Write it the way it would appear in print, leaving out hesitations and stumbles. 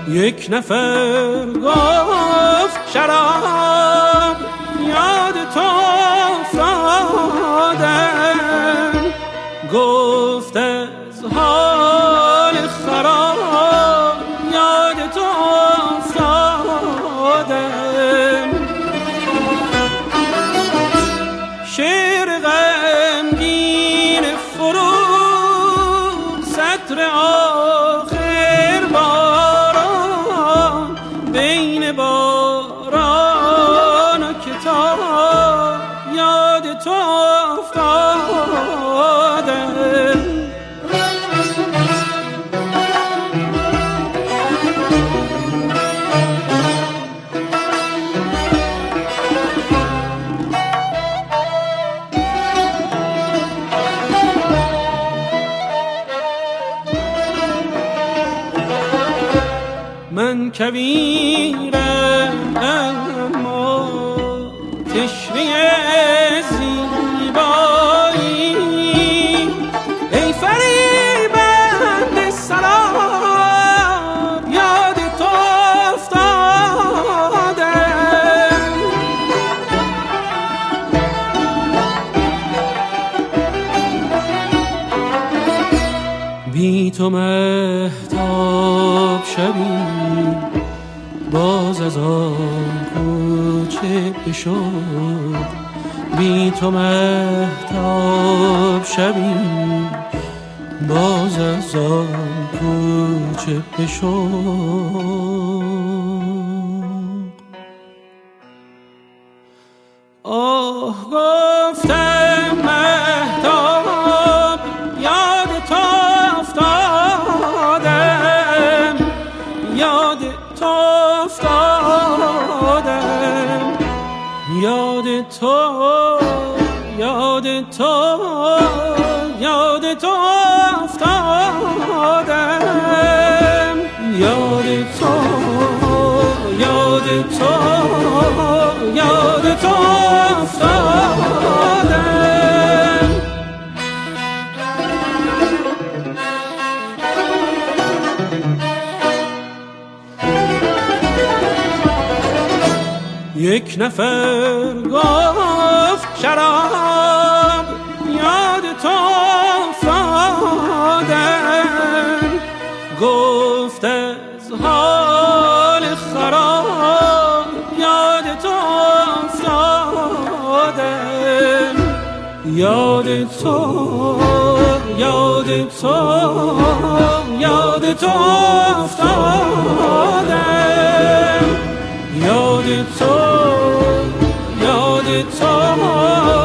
یک نفر گفت شراب یاد تو افتادم، گفت از حال خراب یاد تو افتادم. شعر غمگین فرو سطر آخر باران، بین باران و کتاب یاد تو افتادم. من کویرم اما تشنه زیبایی، ای فریبنده سلام یاد تو افتادم. بی تو مهتاب شبی باز از آن کوچه بشد، بی تو مهتاب شبی باز از آن کوچه بشد. آه گفتم مهتاب یاد تو افتادم، یاد تو افتادم، یاد تو، یاد تو، یاد تو افتادم، یاد تو، یاد تو، یاد تو افتادم. یک نفر گفت شراب یاد تو افتادم، گفت از حال خراب یاد تو افتادم، یاد تو، یاد تو، یاد تو افتادم، یاد تو، یاد تو،